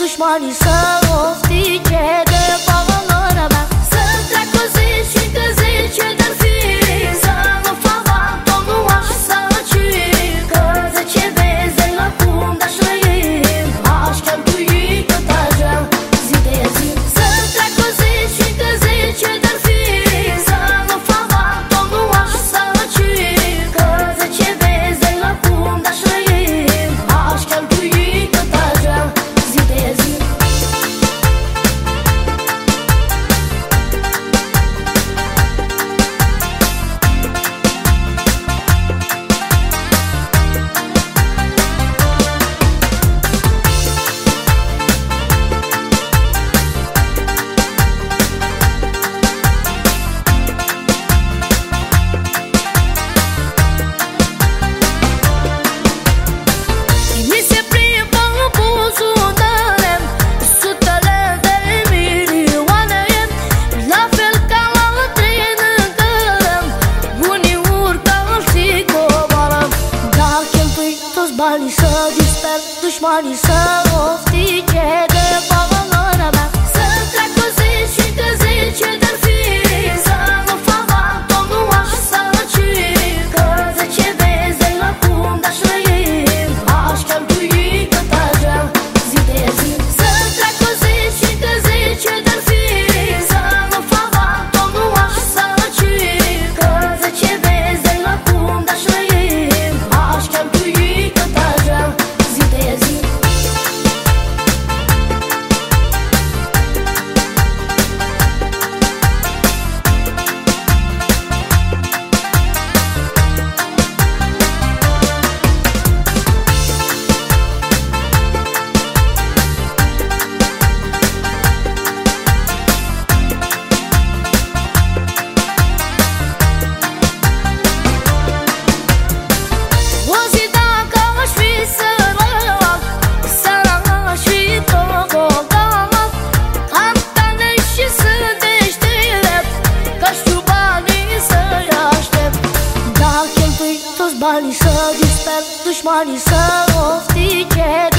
dușmanii să oftice de valoarea mea. Să treacă zi și încă zice de-ar fi, să nu fac tot nu aș săci, că de ce vezi de la cum de-aș trăi, aș cheltui cât aș vrea zi de zi. Să treacă zi și încă zice de-ar fi, să nu fac tot nu aș săci, că de ce vezi de la cum de-aș trăi, aș cheltui cât aș vrea zi de zi. Banii să disper, dușmanii să oftice de valoarea mea. Să treacă zi și încă zice de-ar fi, să nu fac tot nu aș săci, că de ce vezi de la cum de-aș trăi, aș cheltui cât aș vrea zi de zi. Să treacă zi și încă zice de-ar fi, să nu fac tot nu aș săci, că de ce vezi de la cum de-aș trăi, aș cheltui cât aș vrea zi de zi. Banii să disper, dușmanii să oftice